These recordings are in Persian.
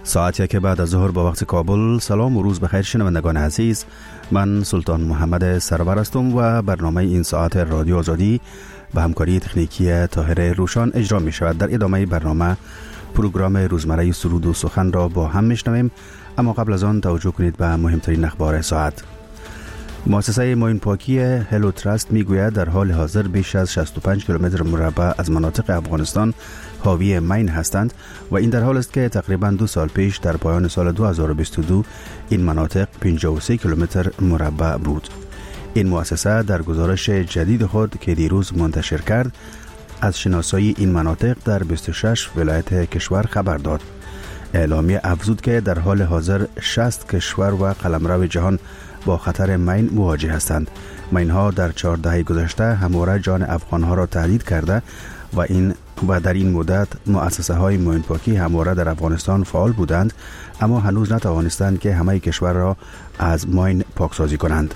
ساعت یک بعد از ظهر با وقت کابل. سلام و روز بخیر شنوندگان عزیز، من سلطان محمد سرور هستم و برنامه این ساعت رادیو آزادی به همکاری تکنیکی طاهر روشان اجرا می شود. در ادامه برنامه پروگرام روزمره سرود و سخن را با هم میشنویم، اما قبل از آن توجه کنید به مهمترین اخبار ساعت. مؤسسه ماین پاکی هلو تراست میگوید در حال حاضر بیش از 65 کیلومتر مربع از مناطق افغانستان حاوی مین هستند و این در حال است که تقریباً 2 سال پیش در پایان سال 2022 این مناطق 53 کیلومتر مربع بود. این مؤسسه در گزارش جدید خود که دیروز منتشر کرد از شناسایی این مناطق در 26 ولایت کشور خبر داد. اعلامیه افزود که در حال حاضر 60 کشور و قلمرو جهان با خطر مین مواجه هستند. مین‌ها در 4 دهه گذشته همواره جان افغان‌ها را تهدید کرده و در این مدت مؤسسه‌های ماین پاکی همواره در افغانستان فعال بودند، اما هنوز نتوانستند که همه کشور را از مین پاکسازی کنند.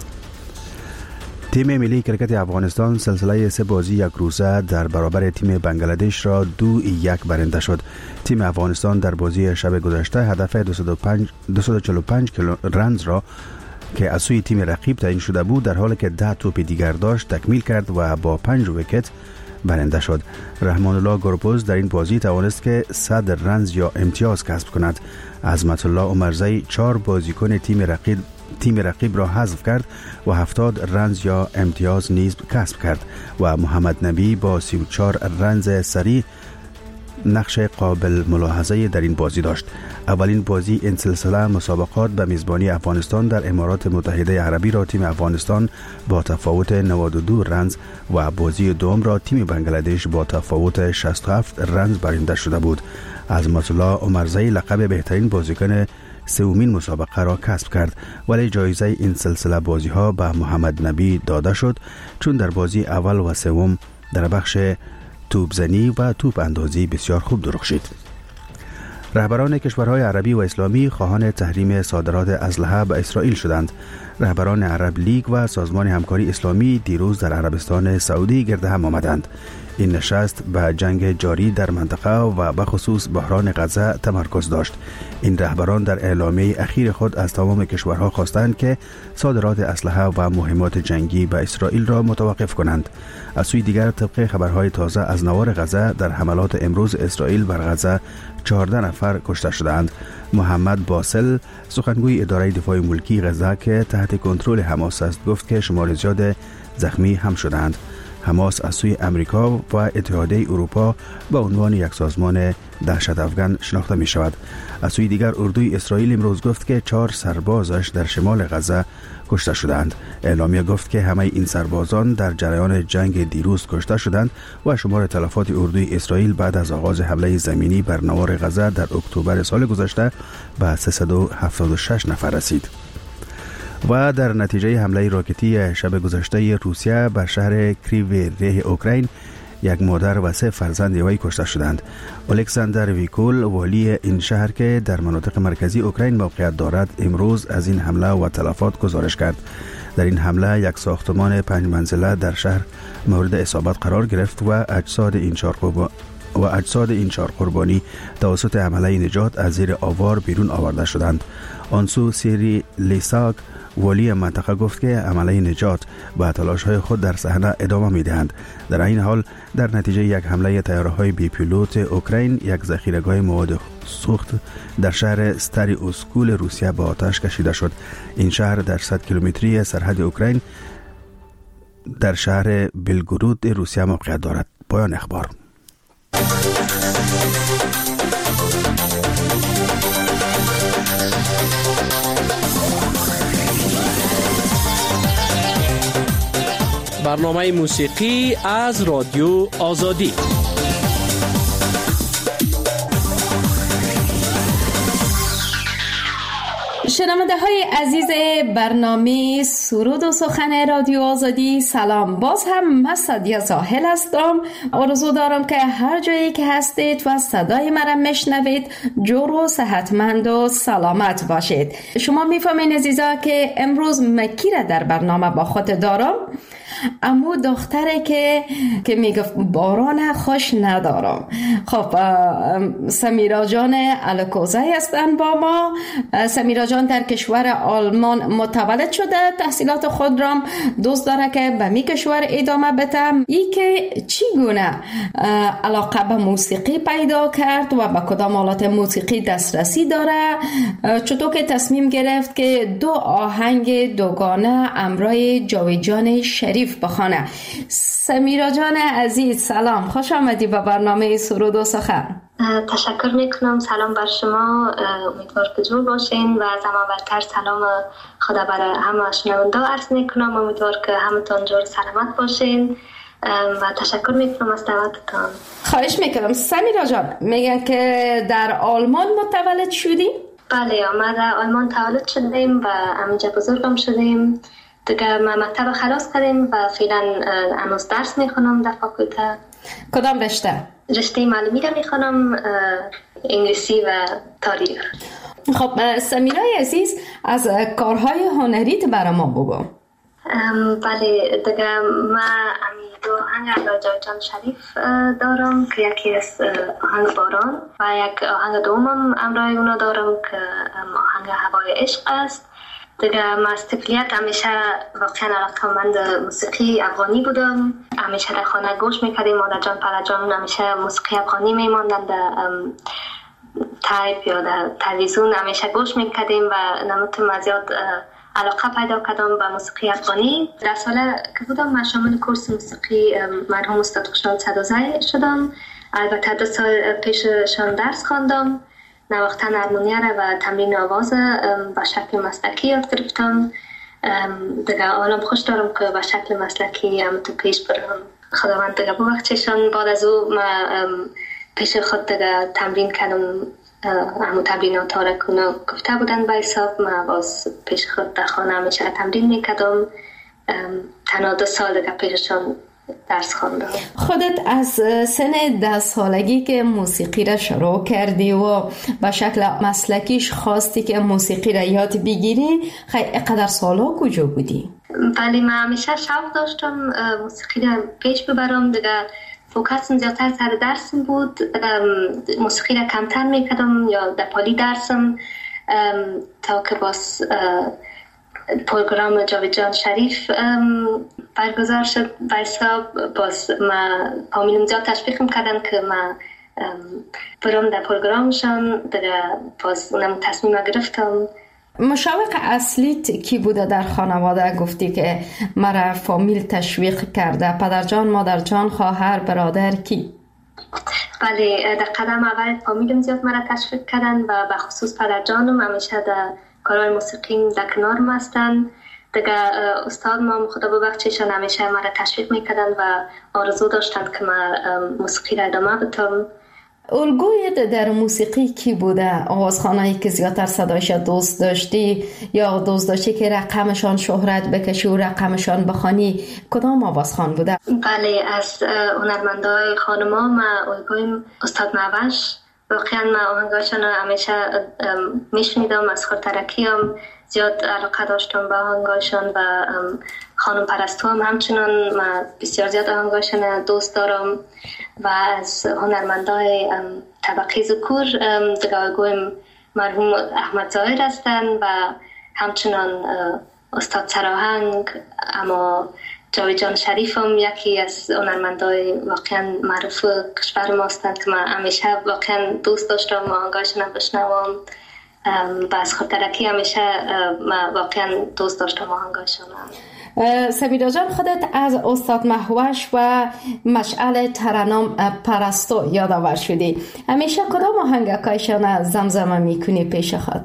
تیم ملی کرکت افغانستان سلسله 3 بازی یک روزه در برابر تیم بنگلادش را 2-1 برنده شد. تیم افغانستان در بازی شب گذشته هدف 245 رنز را که از سوی تیم رقیب تعیین شده بود در حالی که 10 توپ دیگر داشت تکمیل کرد و با 5 ویکت برنده شد. رحمان الله گربز در این بازی توانست که 100 رنز یا امتیاز کسب کند. عظمت الله عمرزی 4 بازیکن تیم رقیب را حذف کرد و 70 رنز یا امتیاز نیز کسب کرد و محمد نبی با 34 رنز سریع نقش قابل ملاحظه در این بازی داشت. اولین بازی این سلسله مسابقات به میزبانی افغانستان در امارات متحده عربی را تیم افغانستان با تفاوت 92 رنز و بازی دوم را تیم بنگلادش با تفاوت 67 رنز برنده شده بود. عظمت الله عمرزی لقب بهترین بازیکن سومین مسابقه را کسب کرد، ولی جایزه این سلسله بازی ها به محمد نبی داده شد چون در بازی اول و سوم در بخش توپ زنی و توپ اندازی بسیار خوب درخشید. رهبران کشورهای عربی و اسلامی خواهان تحریم صادرات اسلحه به اسرائیل شدند. رهبران عرب لیگ و سازمان همکاری اسلامی دیروز در عربستان سعودی گرد هم آمدند. این نشست به جنگ جاری در منطقه و به خصوص بحران غزه تمرکز داشت. این رهبران در اعلامیه اخیر خود از تمام کشورها خواستند که صادرات اسلحه و مهمات جنگی به اسرائیل را متوقف کنند. از سوی دیگر طبق خبرهای تازه از نوار غزه در حملات امروز اسرائیل بر غزه 14 نفر کشته شدند. محمد باسل سخنگوی اداره دفاع ملکی غزه که تحت کنترل حماس است گفت که شمار زیاد زخمی هم شدند. حماس از سوی امریکا و اتحادیه اروپا به عنوان یک سازمان دهشت افغان شناخته می شود. از سوی دیگر اردوی اسرائیل امروز گفت که 4 سربازش در شمال غزه کشته شدند. اعلامیه گفت که همه این سربازان در جریان جنگ دیروز کشته شدند و شمار تلفات اردوی اسرائیل بعد از آغاز حمله زمینی بر نوار غزه در اکتبر سال گذشته به 376 نفر رسید. و در نتیجه حمله راکتی شب گذشته روسیه بر شهر کریو ره اوکراین یک مادر و 3 فرزند وی کشته شدند. الکساندر ویکول والی این شهر که در مناطق مرکزی اوکراین موقعیت دارد امروز از این حمله و تلفات گزارش کرد. در این حمله یک ساختمان 5 منزله در شهر مورد اصابت قرار گرفت و اجساد این 4 قربانی توسط عمله نجات از زیر آوار بیرون آورده شدند. آنسو سیری لیساک والی منطقه گفت که عمله نجات با تلاش‌های خود در صحنه ادامه می‌دهند. در این حال در نتیجه یک حمله طیاره‌های بی پیلوت اوکراین یک ذخیره‌گاه مواد سوخت در شهر ستاری اوسکول روسیه به آتش کشیده شد. این شهر در 100 کیلومتری سرحد اوکراین در شهر بلگورود روسیه موقعیت دارد. پایان اخبار. برنامه موسیقی از رادیو آزادی. شنونده های عزیز برنامه سرود و سخن رادیو آزادی، سلام. باز هم من سعدیه ساحل هستم. آرزو دارم که هر جایی که هستید و صدای مرا میشنوید جور و صحتمند و سلامت باشید. شما میفهمین عزیزا که امروز مکی را در برنامه با خود دارم. امو دختره که میگفت باران خوش ندارم. خب سمیرا جان الکوزی هستن با ما. سمیرا جان در کشور آلمان متولد شده، تحصیلات خود را دوست داره که به می کشور ادامه بده. ای که چگونه علاقه به موسیقی پیدا کرد و به کدام آلات موسیقی دسترسی داره، چطور که تصمیم گرفت که 2 آهنگ دوگانه امرای جاویدجان شریف بخونه. سمیرا جان عزیز سلام، خوش آمدی به برنامه سرود و سخن. تشکر میکنم. سلام بر شما، امیدوار که جور باشین و از همه برتر سلام خدا برای همه شنونده عرض میکنم. امیدوار که همتون جور سلامت باشین و تشکر میکنم از دعوتتان. خواهش میکنم. سمیرا جان میگن که در آلمان متولد شدی؟ بله، ما در آلمان تولد شدیم و همینجا بزرگم شدیم. دیگه ما مکتب خلاص کردیم و فعلا هنوز درس میخونم در فاکولته. کدام رشته؟ رشته معلمی را میخونم، انگلیسی و تاریخ. خب سمیرای عزیز، از کارهای هنریت برای ما بگو. بله دیگه ما 2 آهنگ از جاویدجان شریف دارم که یکی از آهنگ باران و یک آهنگ دومم امرای اونا دارم که آهنگ هوای عشق است. دیگه ما از طفولیت همیشه واقعا علاقه‌مند موسیقی افغانی بودم. همیشه در خانه گوش میکردیم. مادر جان پدر جان همیشه موسیقی افغانی میماندن در تایپ یا در تلویزیون همیشه گوش میکردیم و نمیتونم زیاد علاقه پیدا کردم به موسیقی افغانی. در سال که بودم من شامل کورس موسیقی مرحوم استاد خوشحال صدازی شدم. البته 2 سال پیششان درس خواندم، نواختن هارمونیه و تمرین آواز به شکل مسلکی یاد گرفتم. دیگه آنم خوش دارم که به شکل مسلکی هم تو پیش برم. خداوند دیگه ببخششان. بعد از او من پیش خود دیگه تمرین کردم. همون تمرینات ها را که گفته بودن به حساب من باز پیش خود در خانه همیشه تمرین میکردم. تنها 2 سال دیگه پیششان درس خواندم. خودت از سن 10 سالگی که موسیقی را شروع کردی و به شکل مسلکیش خواستی که موسیقی را یاد بگیری، خیلی قدر سالها کجا بودی؟ بله، من همیشه شوق داشتم موسیقی را پیش ببرم. دیگه فوکسم زیادتر سر درسم بود. موسیقی را کمتر میکردم یا در پالی درسم تا که باز پروگرام جاویدجان شریف برگزار شد به حساب. باز ما فامیلم زیاد تشویق میکردن که ما برام در پروگرامشان. دیگه باز اونم تصمیم گرفتم. مشوق اصلیت کی بوده در خانواده؟ گفتی که مرا فامیل تشویق کرده. پدرجان، مادرجان، خواهر، برادر، کی؟ بله، در قدم اول فامیلم زیاد مرا تشویق کردن و به خصوص پدرجانم همیشه در کارهای موسیقی در کنارم هستن. دیگه استاد ما خدا ببخشیشان همیشه مرا تشویق میکردن و آرزو داشتن که من موسیقی را ادامه بدم. الگویت در موسیقی کی بوده؟ آوازخوانایی که زیادتر صدایش دوست داشتی یا دوست داشتی که رقمشان شهرت بکشی و رقمشان بخوانی، کدام آوازخوان بوده؟ بله، از هنرمندای خانما من الگویم استاد معوش. واقعا من آهنگاشان همیشه میشنیدم. از خورترکی هم زیاد علاقه داشتم به آهنگاشان و خانم پرستو هم همچنان. من بسیار زیاد آهنگاشان دوست دارم و از هنرمندای طبقه ذکور دیگه الگویم مرحوم احمد ظاهر هستن و همچنان استاد سراهنگ. اما جاویدجان شریف هم یکی از هنرمندای واقعا معروف کشور ما هستند که من همیشه واقعا دوست داشتم آهنگاشون رو بشنوم. و از خاطرکی همیشه من واقعا دوست داشتم آهنگاشون. سمیرا جان، خودت از استاد مهوش و مشعل ترنم پرستو یادآور شدی. همیشه کدام آهنگکایشان زمزمه میکنی پیش خود؟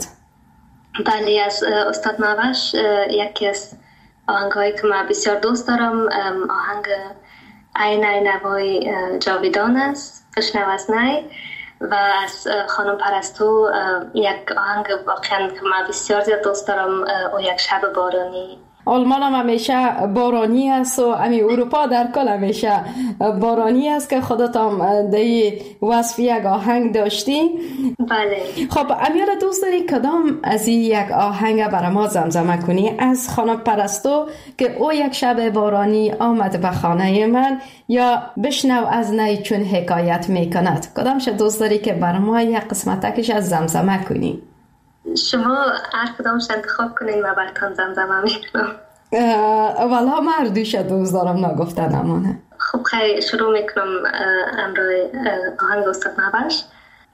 بله، از استاد مهوش یکی از آهنگایی که من بسیار دوست دارم آهنگ ای نی نوای جاویدان است، بشنو از نی. و از خانم پرستو یک آهنگ واقعا که من بسیار زیاد دوست دارم، او یک شب بارانی آلمان هم همیشه بارانی است و اروپا در کل همیشه بارانی است که خودت هم در وصف یک آهنگ داشتی. بله. خب امیالا دوست داری کدام از این یک آهنگ برای ما زمزمه کنی از خانم پرستو که او یک شب بارانی آمد به خانه من، یا بشنو از نی چون حکایت میکند؟ کدامش دوست داری که برای ما یک قسمتکش از زمزمه کنی؟ شما هر کدامش انتخاب کنین و براتون زمزمه میکنم. والا من اردوش دوست دارم نگفتن امانه. خب خیلی شروع میکنم امروی آهنگ استاد نباش.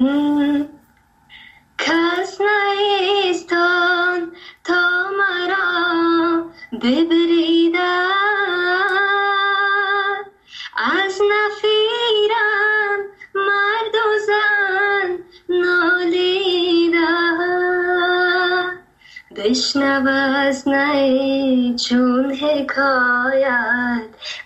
کس نیستان تا مرا ببریدن، از نفیرم مرد و زن نالیدن، بشنو از نی چون حکایت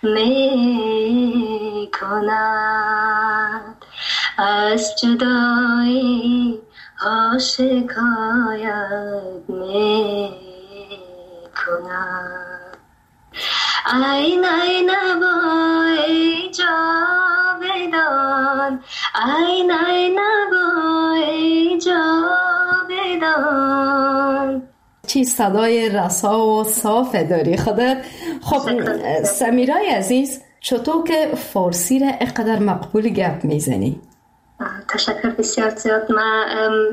می کند، از جدایی ها شکایت می کند. ای نی نوای جاودان، ای نی نوای جاودان. چی صدای رسا و صاف داری خودت. خب سمیرای عزیز، چطور که فارسی را اقدر مقبول گپ میزنی؟ تشکر بسیار زیاد. من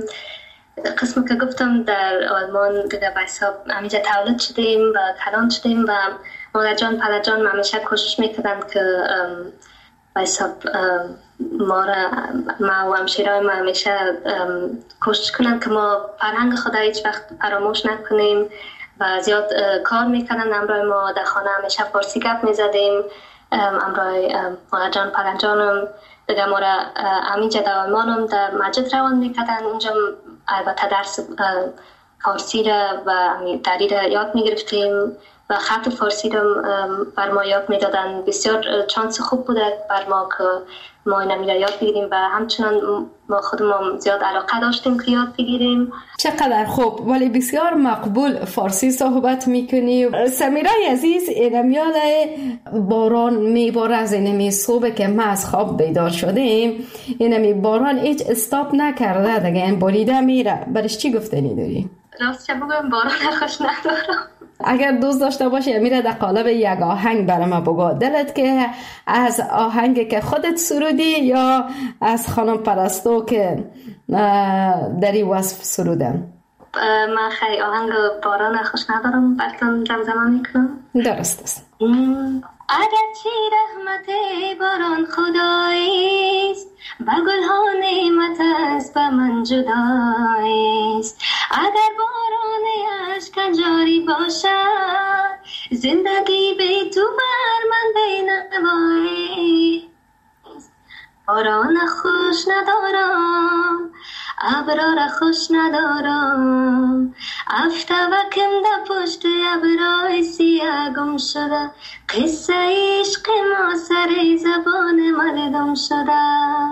قسمی که گفتم در آلمان دیگه به حساب همینجا تولد شدیم و کلان شدیم و مادر جان پدر جان همیشه کوشش میکردن که به حساب ما و همشیرهای ما همیشه کوشش کنن که ما فرهنگ خود هیچ وقت فراموش نکنیم و زیاد کار میکنن. امروی ما در خانه همیشه فارسی گپ میزدیم. امروی مادر جان پدر جانم دیگه ما را همینجا در آلمان هم در مسجد روان میکردن. اونجا البته درس فارسی را و دری را یاد میگرفتیم و خط فارسی را بر ما یاد میدادن. بسیار چانس خوب بوده بر ما که ما این را یاد بگیریم و همچنان ما خودمون زیاد علاقه داشتیم که یاد بگیریم. چقدر خوب، ولی بسیار مقبول فارسی صحبت میکنی. سمیرای عزیز، اینمیال باران میباره از اینمی صبح که ما از خواب بیدار شدیم، اینمی باران هیچ استاپ نکرده دیگه، این باریده میره. برش چی گفتنی داری؟ راست چه بگم، باران خوش ندارم. اگر دوست داشته باشی میره در قالب یک آهنگ برای ما بگو. دلت که از آهنگ که خودت سرودی یا از خانم پرستو که دری وصف سرودن؟ من خیلی آهنگ باران خوش ندارم، براتون زمزمه میکنم. درست است. اگرچه رحمت باران خداییست، با گلها نعمت است به من جداییست. اگر باران اشک جاری باشد، زندگی به تو بر من بینوایی. باران خوش ندارم، ابرار خوش ندارم، افتوکم در پشت ابرای سیاه گم شده. قصه عشق ما سر زبان مردم شده.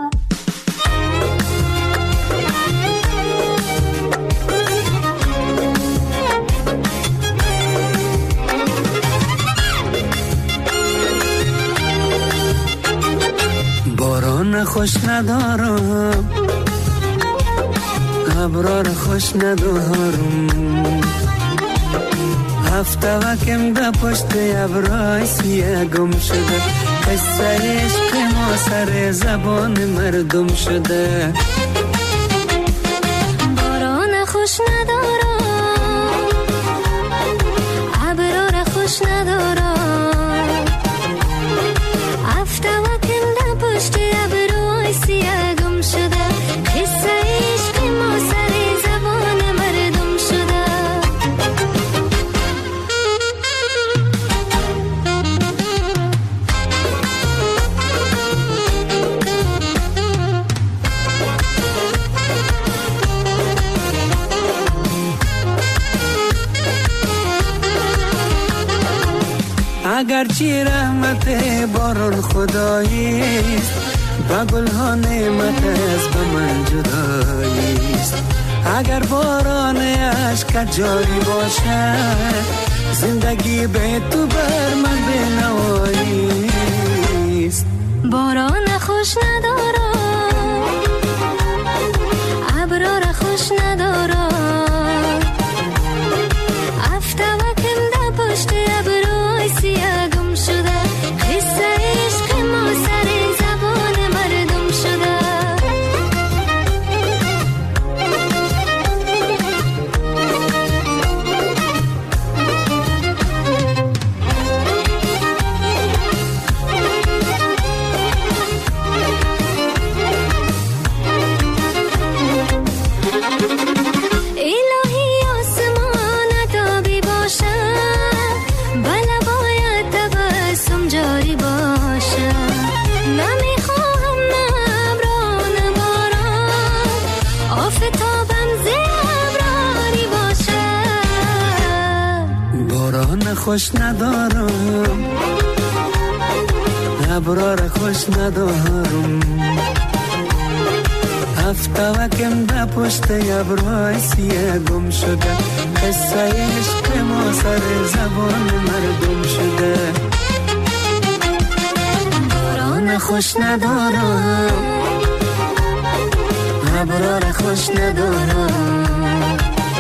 باران خوش ندارم، ابرار خوش ندارم، هفته وکم ده پشت ابرای سیاه گم شده. قصه عشق ما سر زبان مردم شده. باران خوش ندارم، ابرار خوش ندارم، هفته وکم ده پشت ابرای سیاه گم شده. قصه عشق ما سر زبان مردم شده. اگرچه رحمت باران خداییست، با گلها نعمت است به من جداییست. اگر باران اشک جاری باشد، زندگی به تو بر من بنواییست. باران خوش ندارم، ابرار خوش ندارم، افتوکم در پشت ابرای سیاه گم شده، قصه عشق ما سر زبان مردم شده. خوش ندارم، ابرار خوش ندارم، افتوکم در پشت ابرای سیاه گم شده، قصه عشق ما سر زبان مردم شده. باران خوش ندارم، ابرار خوش ندارم،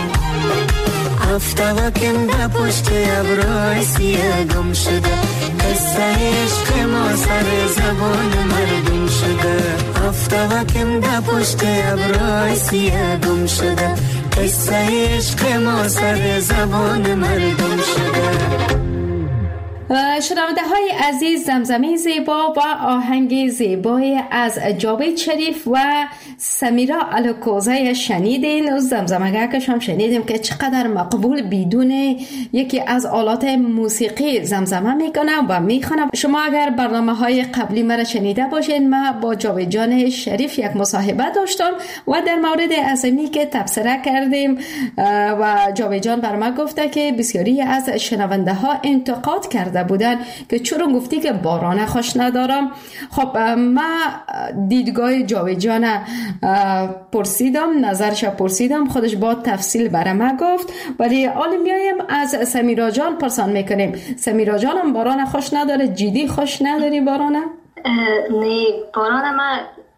افتوکم در پشت ابرای سیاه گم شده، قصه عشق ما سر زبان مردم شده. افتوکم در پشت ابرای سیاه گم شده، قصه عشق ما سر زبان مردم شده. شنونده های عزیز، زمزمه زیبا و آهنگ زیبای از جاوید شریف و سمیرا الکوزه شنیدین. و زمزمه‌گرش هم شنیدیم که چقدر مقبول بدون یکی از آلات موسیقی زمزمه میکنه و میخونه. شما اگر برنامه های قبلی مرا شنیده باشین، ما با جاوید جان شریف یک مصاحبه داشتم و در مورد عظیمی که تبصره کردیم و جاوید جان بر ما گفته که بسیاری از شنونده ها انتقاد کرده بودن که چرا گفتی که باران خوش ندارم. خب ما دیدگاه جاوید جان پرسیدم، نظرش پرسیدم، خودش با تفصیل برای ما گفت. ولی حالا میایم از سمیرا جان پرسان میکنیم. سمیرا جان هم باران خوش نداره؟ جدی خوش نداری باران؟ نه، باران ما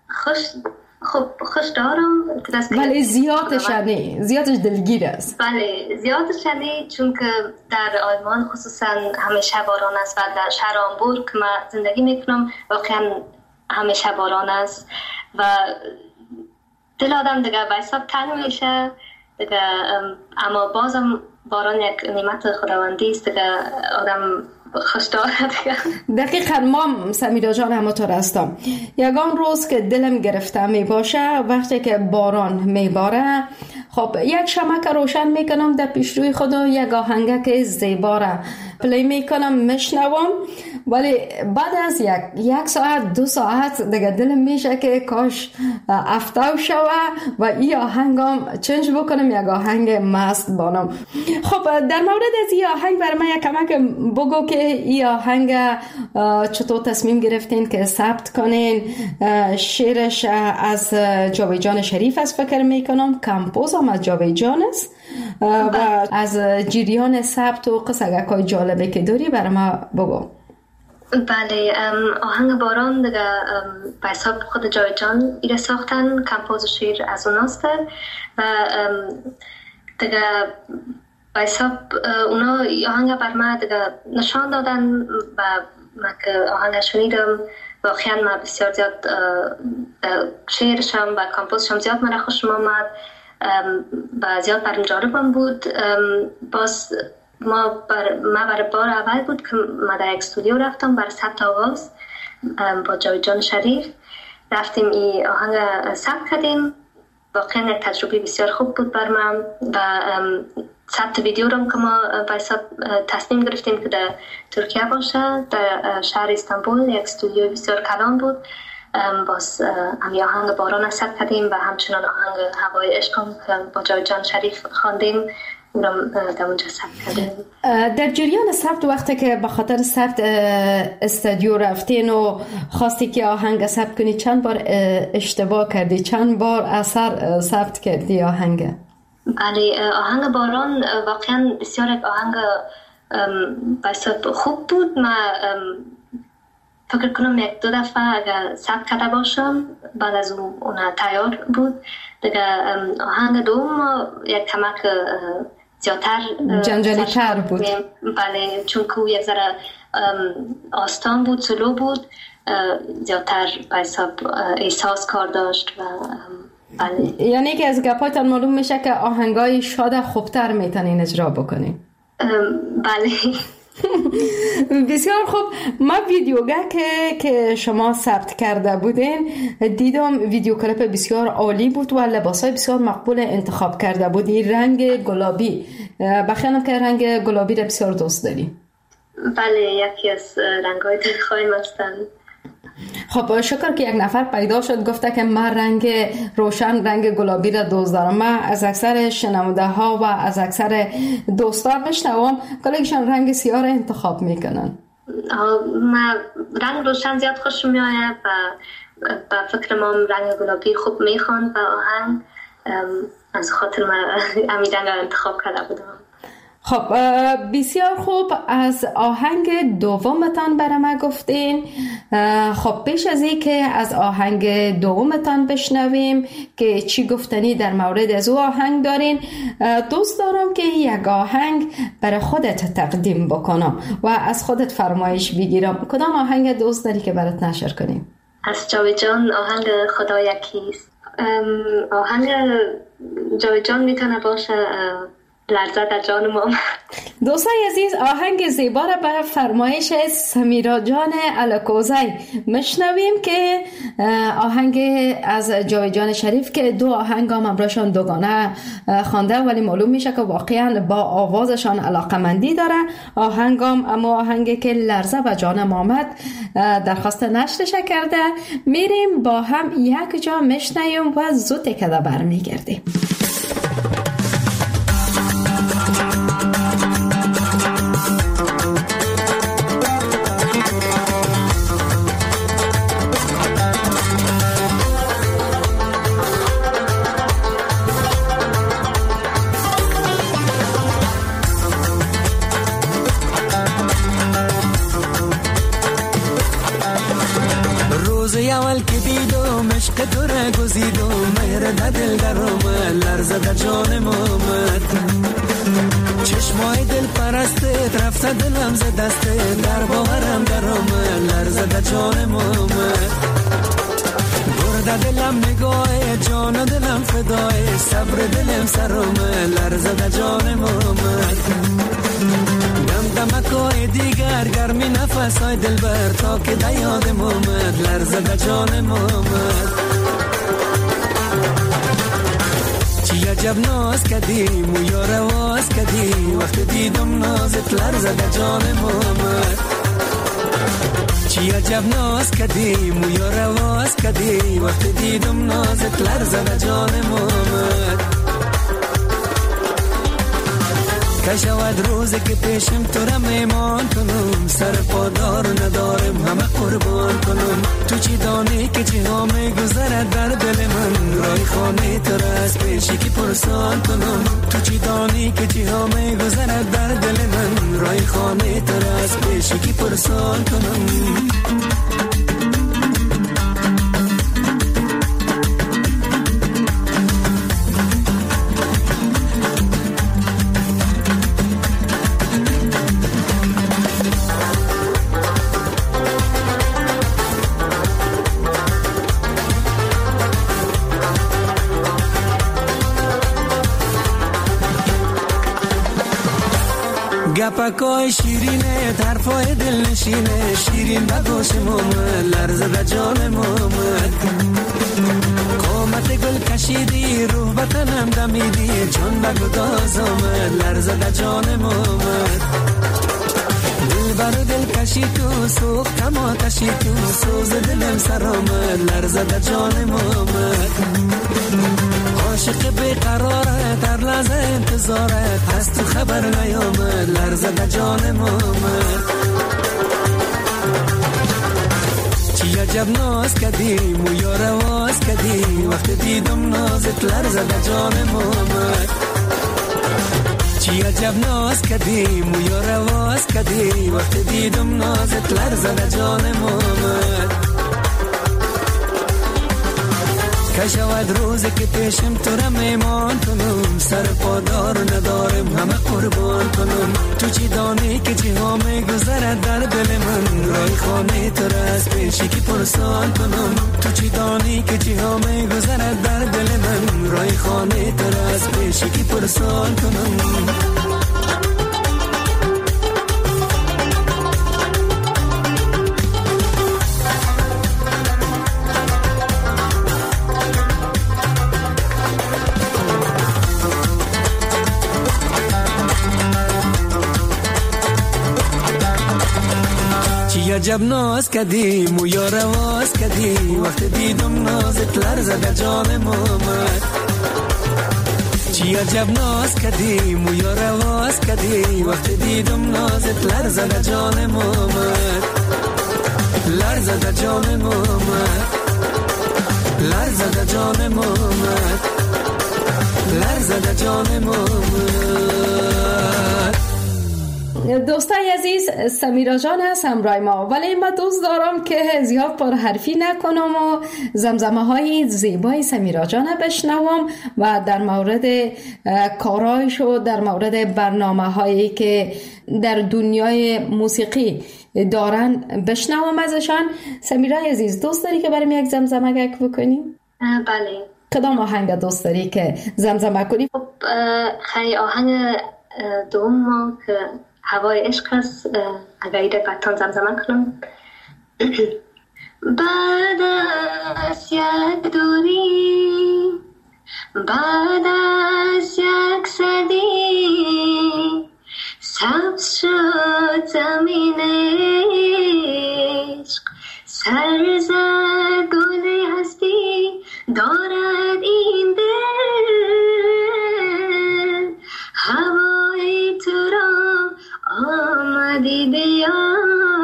خوش دارم، ولی زیادش نه، زیادش دلگیر است. بله زیادش نه، چون که در آلمان خصوصا همیشه باران است و در شهر هامبورگ که من زندگی میکنم واقعا همیشه باران است و دل آدم دیگه به حساب تنگ میشه دیگه. اما بازم باران یک نعمت خداوندی است دیگه، آدم خوش داره دیگه. دقیقاً ما سمیرا جان همونطور هستم. یگان روز که دلم گرفته می باشه وقتی که باران میباره، خب یک شمک روشن میکنم در پیش روی خودم، یک آهنگک زیبا را پلی میکنم میشنوم. ولی بعد از یک ساعت 2 ساعت دیگه دلم میشه که کاش افتاو شوه و این آهنگم چنج بکنم، یک آهنگ مست بانم. خب در مورد از این آهنگ بر من یک کمک بگو که این آهنگ چطور تصمیم گرفتین که ثبت کنین؟ شعرش از جاوید جان شریف است فکر میکنم، کمپوز هم از جاوید جان است و از جریان ثبت و قصه‌های جالبه که داری بر ما بگو. بله، آهنگ باران دیگه به حساب خود جاوید جان ایره ساختن، کمپوز شعر از اوناست و دیگه به حساب اونا آهنگ بر ما دیگه نشان دادن و من که آهنگ شنیدم واقعا من بسیار زیاد شعرشم و کمپوزشم زیاد من خوشم آمد و زیاد برام جالبم بود. باز ما برای بار اول بود که ما در یک استودیو رفتم برای ثبت آواز با جاوید جان شریف، رفتیم این آهنگ ثبت کردیم. واقعا یک تجربه بسیار خوب بود بر من و ثبت ویدیو رو که ما به حساب تصمیم گرفتیم که در ترکیه باشه، در شهر استانبول، یک استودیو بسیار کلان بود. باز همی آهنگ باران ثبت کردیم و همچنان آهنگ هوای عشقم که با جاوید جان شریف خواندیم اونم در اونجا ثبت کردیم. در جریان ثبت وقتی که به خاطر ثبت استودیو رفتین و خواستی که آهنگ ثبت کنی، چند بار اشتباه کردی؟ چند بار اثر ثبت کردی آهنگ؟ بله، آهنگ باران واقعا بسیار آهنگ بس خوب بود. من فکر کنم 1-2 دفعه اگر ثبت کرده باشم بعد از اون تیار بود. دیگه آهنگ دوم یک کمک زیادتر جنجالی تر بود. بله، چون که یک ذره آستان بود، سلو بود، زیادتر به حساب احساس کار داشت و بله. یعنی که از گپایتان معلوم میشه که آهنگای شاد خوبتر میتونین اجرا بکنین. بله. بسیار خوب. ما ویدیوگه که شما ثبت کرده بودین دیدم ویدیو کلیپ بسیار عالی بود و لباسای بسیار مقبول انتخاب کرده بودی. رنگ گلابی، بخیرم که رنگ گلابی را بسیار دوست داری. بله، یکی از رنگ‌های دلخواهیم هستن. خب شکر که یک نفر پیدا شد گفته که من رنگ روشن، رنگ گلابی را دوست دارم. من از اکثر شنونده ها و از اکثر دوستان میشنوم کلیشان رنگ سیاه را انتخاب میکنن. من رنگ روشن زیاد خوشم میآید و با فکر ما رنگ گلابی خوب میخوند و آهنگ، از خاطر من همین رنگ را انتخاب کرده بودم. خب بسیار خوب. از آهنگ دومتان برای ما گفتین. خب پیش از این که از آهنگ دومتان بشنویم که چی گفتنی در مورد از او آهنگ دارین، دوست دارم که یک آهنگ برای خودت تقدیم بکنم و از خودت فرمایش بگیرم. کدام آهنگ دوست داری که برات نشر کنیم؟ از جاوید جان آهنگ خدا یکیست. آهنگ جاوید جان میتونه باشه لرزه در جان ما. دوستای عزیز، آهنگ زیبا را به فرمایش سمیرا جان الکوزی میشنویم که آهنگ از جاوید جان شریف که دو آهنگ هم امراشان دوگانه خوانده ولی معلوم میشه که واقعا با آوازشان علاقمندی داره. آهنگ هم اما آهنگی که لرزه و جان محمد درخواست نشرش کرده. میریم با هم یک جا میشنویم و زود که برمیگردیم. عشق تو را گزید و مهر در دل در آمد، لرزه در جانم آمد. چشمای دل پرستت رفته دلم ز دستت، در باورم در آمد، لرزه در جانم آمد. برده دلم نگاه جان و دلم فدای، صبر دلم سر آمد، لرزه در جانم آمد. دمکای دیگر گرمی نفسای دل بر تا که در یادم آمد، لرزه در جانم آمد. چی عجب ناز کدیم و یا رواز کدیم، وقت دیدم نازت لرزه در جانم آمد. چی عجب ناز کدیم و یا رواز کدیم، وقت دیدم نازت لرزه در جانم آمد. کشود روزی که پیشم تو را میمان کنم، سر پادار ندارم همه قربان کنم. تو چی دانی که چی ها میگذرد در دل من، رای خانه تو را از پیشی که پرسان کنم. تو چی دانی که چی ها میگذرد در دل من، رای خانه تو را از پیشی که پرسان کنم. گپکای شیرینه طرفای دل نشینه، شیرین بگوشم آمد، لرزه در جانم آمد. قامت گل کشیدی روح بطنم دمیدی، چون بگداز آمد، لرزه در جانم آمد. دل بر دل کشی تو سوختم آتشی تو، سوز دلم سر آمد، لرزه در جانم آمد. عاشق بیقرارت هر لحظه انتظارت، از تو خبر نیامد، لرزه در جانم آمد. چی عجب ناز کدیم و یا رواز کدیم، وقت دیدم نازت لرزه در جانم آمد. چی عجب ناز کردی مویا رواز کردی وقت دیدم نازت لرزد جانم آمد که شود روزی که پیشم تو را میمان کنم سر پادار ندارم همه قربان کنم تو چی دانی که چی ها میگذرد در دل من رای خانه تو را از پیشی که پرسان کنم تو چی دانی که چی ها میگذرد در دل من رای خانه تو را از پیشی که پرسان کنم عجب ناز کردی مویا رواز کردی وقت دیدم نازت لرزد جانم آمد چی عجب ناز کردی مویا رواز کردی وقت دیدم نازت لرزد جانم آمد لرزد جانم آمد لرزد جانم آمد لرزد جانم آمد. دوستای عزیز، سمیرا جان هست همراه ما، ولی ما دوست دارم که زیاد پرحرفی نکنم و زمزمه های زیبای سمیرا جان بشنوم و در مورد کارایش و در مورد برنامه هایی که در دنیای موسیقی دارن بشنوم ازشان. سمیرا عزیز، دوست داری که برام یک زمزمه بکنیم؟ بله. کدام آهنگ دوست داری که زمزمه کنی؟ خب خیلی آهنگ دوم که هوای عشق است، اگر ایده بطان زمزمه کنم. بعد از یک دوری، بعد از یک صدی، سبز شد زمین عشق، سر زد گل هستی دارد این دل، هوای تو را آمدی بیا.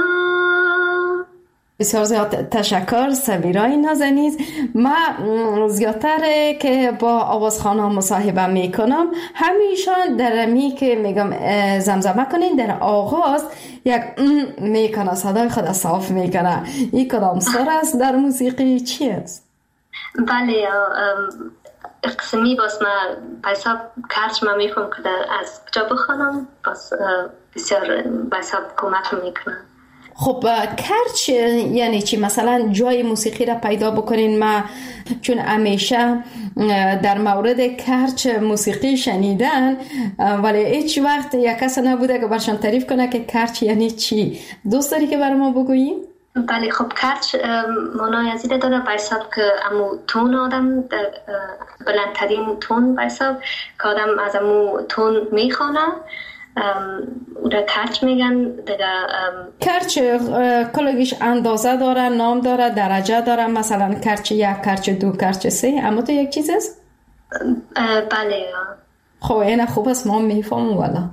بسیار زیاد تشکر سمیرای نازنین. من زیادتر که با آوازخوانان مصاحبه میکنم، همیشان در می که میگم زمزمه کنین، در آغاز یک میکنه، صدای خود صاف میکنه. این کدام سر است در موسیقی چی است؟ بله، قسمی باز من بایساب کرچ من میفهم که از کجا بخوانم، باز بسیار بایساب کمک میکنه. خب کرچ یعنی چی؟ مثلا جای موسیقی را پیدا بکنین. ما چون همیشه در مورد کرچ موسیقی شنیدن، ولی هیچ وقت یک کس نبوده که برشان تعریف کنه که کرچ یعنی چی. دوست داری که برای ما بگویی؟ بله، خب کرچ معنای از این داره بایساب که امو تون آدم بلندترین تون بایساب که آدم از امو تون میخوانه او را کرچ میگن دیگه. کرچ کلگیش اندازه داره، نام داره، درجه داره، مثلا کرچ یک، کرچ دو، کرچ سه، اما تو یک چیز است؟ بله. خب این خوب است، ما میفهمم والا.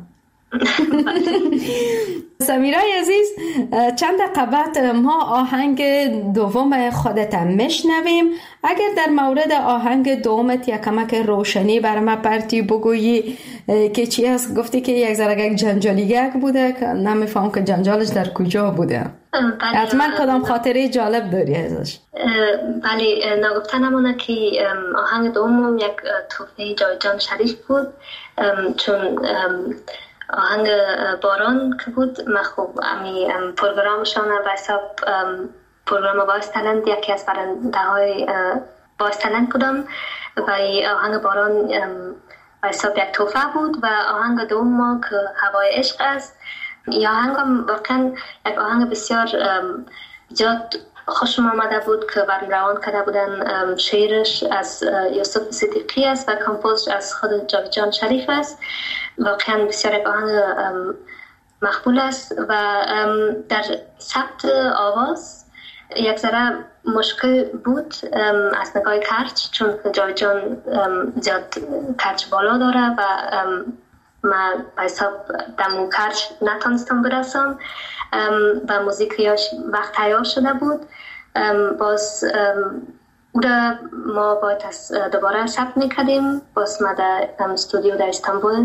سمیرای عزیز، چند دقیقه بعد ما آهنگ دوم خودت میشنویم. اگر در مورد آهنگ دومت یک کمک روشنی برای ما پرتی بگویی که چی است؟ گفتی که یک ذره جنجالیگک بوده که نمیفهم که جنجالش در کجا بوده. حتما کدام خاطره جالب داری ازش؟ بله، نگفته نمونه که آهنگ دوم یک تحفه جاوید شریف بود، چون آهنگ باران که بود، من خوب امی پروگرامشان بایساب پروگرام وایس تالنت یکی از برنده های وایس تالنت بودم و آهنگ باران بایساب یک تحفه بود و آهنگ دوم که هوای عشق است. این آهنگ هم واقعا یک آهنگ بسیار جاد خوشم آمده بود که برم روان کرده بودن. شعرش از یوسف صدیقی است و کمپوزش از خود جاوید شریف است. واقعا بسیار یک آهنگ مقبول است و در ثبت آواز یک ذره مشکل بود از نگاه کرچ، چون جاوید جان زیاد کرچ بالا داره و من به حساب دمو کرچ نتونستم برسم و موزیکیاش وقت تیار شده بود. باز او را ما باید دوباره ثبت میکردیم. باز ما در استودیو در استانبول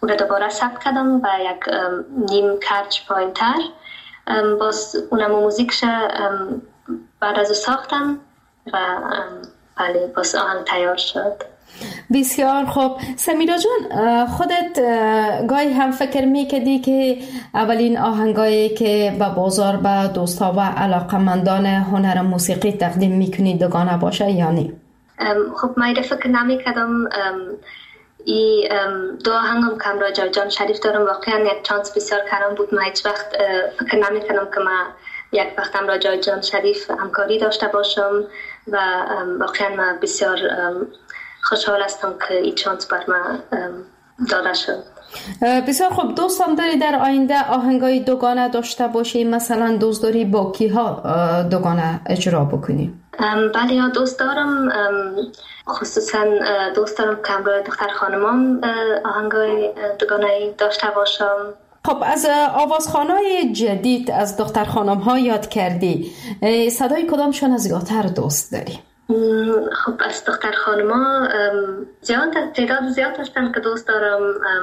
اون دوباره ثبت کردم و یک نیم کرج پایین تر. باز اونم موزیکش بعد از ساختم و بله باز آهنگ تیار شد. بسیار خوب. سمیرا جان، خودت گاهی هم فکر میکردی که اولین آهنگایی که به بازار به دوستا و علاقمندان هنر موسیقی تقدیم میکنی دوگانه باشه یا نه؟ خب من فکر نمیکردم. ای دو آهنگم که همراه جان شریف دارم واقعا یک چانس بسیار کردم بود. من هیچ وقت فکر نمیکردم که من یک وقت همراه جان شریف همکاری داشته باشم و واقعا من بسیار خوشحال هستم که این چانس بر من داده شد. بسیار خوب. دوستان داری در آینده آهنگای دوگانه داشته باشی؟ مثلا دوست داری با کیها دوگانه اجرا بکنی؟ بله دوست دارم، خصوصا دوست دارم که همراه دختر خانمان آهنگای دوگانه داشته باشم. خب از آوازخوانای جدید از دختر خانم ها یاد کردی، صدای کدامشون از زیادتر دوست داری؟ خب از دختر خانما تعداد زیاد هستن که دوست دارم،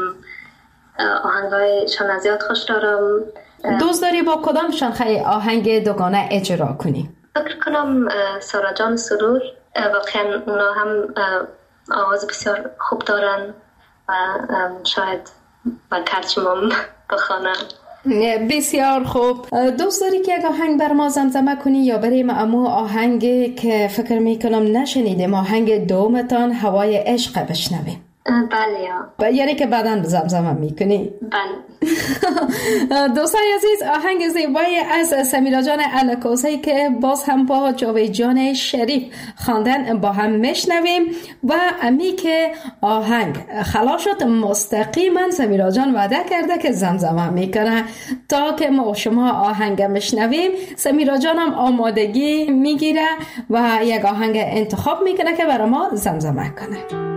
آهنگایشان زیاد خوش دارم. دوست داری با کدامشان خیلی آهنگ دوگانه اجرا کنی؟ فکر کنم سارا جان سرور، واقعا اونا هم آواز بسیار خوب دارن و شاید با کرچمام بخوانم. بسیار خوب. دوست داری که یک آهنگ بر ما زمزمه کنی یا بریم امو آهنگی که فکر میکنم نشنیدیم، آهنگ دومتان هوای عشق بشنویم؟ بله. یعنی که بعداً زمزمه میکنی؟ بله. دوستای عزیز، آهنگ زیبایی از سمیرا جان الکوزی که باز هم با جاوید جان شریف خواندن با هم میشنویم و امی که آهنگ خلاص شد مستقیما سمیرا جان وعده کرده که زمزمه میکنه. تا که ما شما آهنگ میشنویم سمیرا جان هم آمادگی میگیره و یک آهنگ انتخاب میکنه که برای ما زمزمه کنه.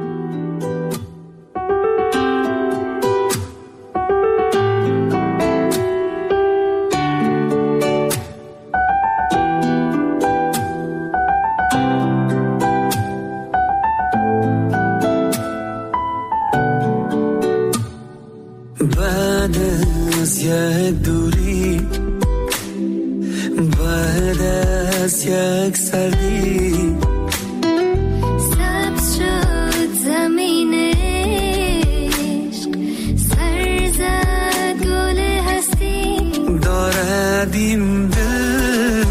یک دوری بعد از یک سردی سبز شد زمین عشق، سر زد گل هستی، دارد این دل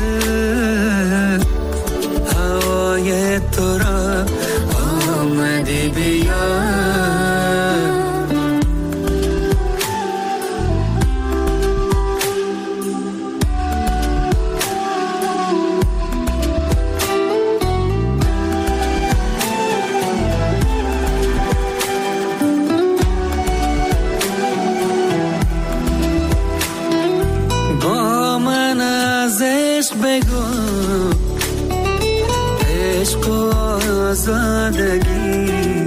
هوای تو را آمده بیا. آزادگی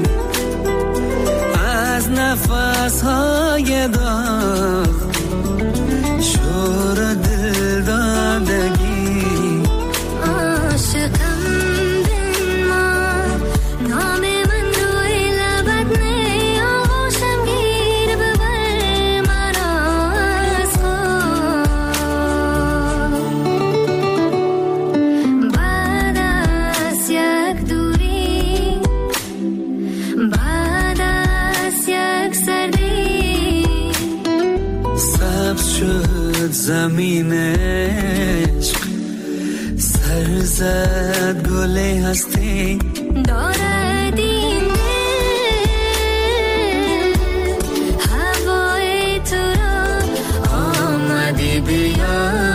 از نفس‌های داغ، شور دل دادگی، عاشقم بنمار نام من روی لبت نی، آغوشم گیر ببر مرا از خود. بعد از یک دوری، بعد از یک سردی، سبز شد زمین عشق، سر زد گل هستی، دارد این دل هوای تو را آمدی بیا.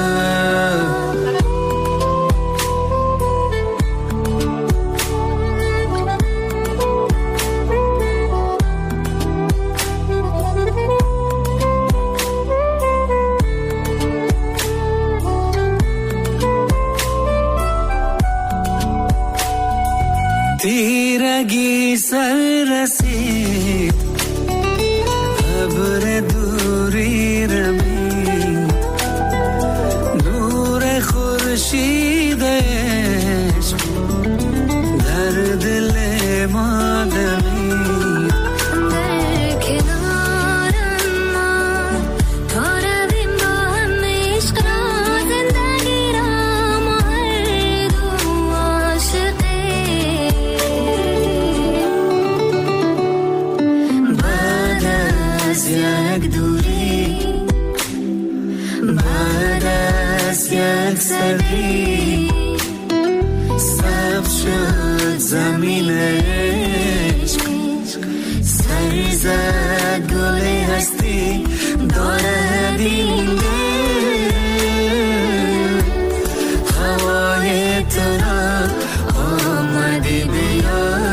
تیرگی سر رسید، ابر دوری رمید، نور خورشید عشق در دل ما دمید. در کنار سبز شد زمین عشق سرزد گل هستی دارد این دل هوای تو را آمدی بیار